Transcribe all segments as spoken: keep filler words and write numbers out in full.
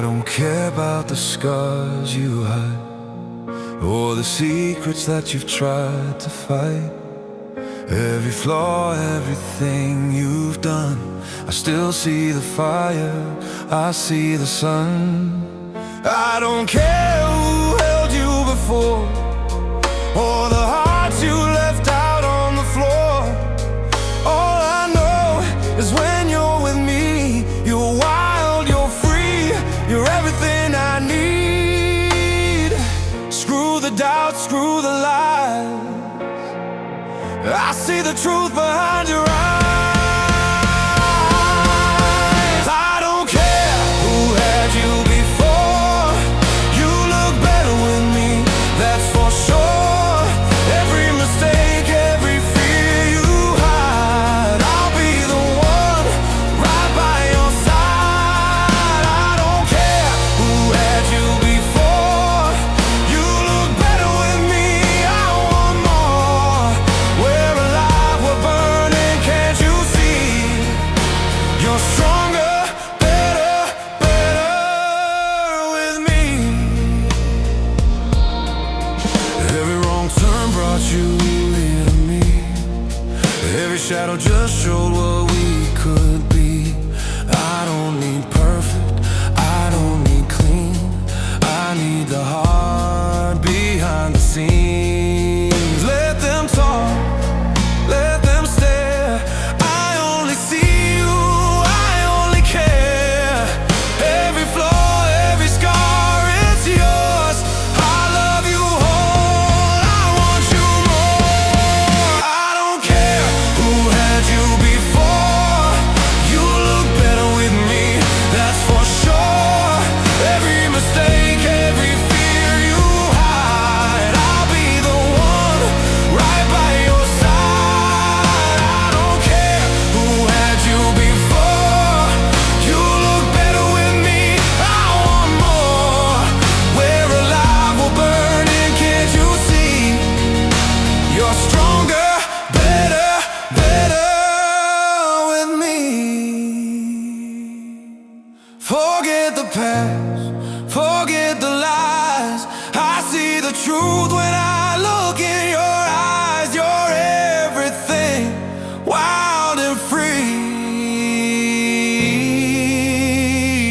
don't care about the scars you hide, or the secrets that you've tried to fight. Every flaw, everything you've done, I still see the fire, I see the sun. I don't care who held you before, or the hearts you left out on the floor. All I know is when you're with me, you're wild, you're free, you're everything I need. Screw the doubt, screw the lies, I see the truth behind your eyes. I don't care who had you before, you look better with me, that's for sure. Every mistake, every fear you hide, I'll be the one right by your side. I don't care who had you before, you look better with me, I want more. We're alive, we're burning, can't you see? You're stronger, better, better with me. Every wrong turn brought you here to me, every shadow just showed what we could be. I don't need perfect, I don't need clean, I need the heart behind the scenes. Let them talk, let them stare, I only see you, I only care. Every flaw, every scar, it's yours. I love you whole, I want you more. I don't care who had you before, you look better with me, that's for sure. Every mistake, every fear you hide, I'll be the one right by your side. I don't care who had you before, you look better with me, I want more. We're alive, we're burning, can't you see? You're stronger, better, better with me. Forget the past, forget the lies, I see the truth when I look in your eyes. You're everything, wild and free,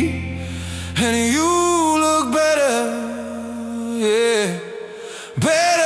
and you look better, yeah, better.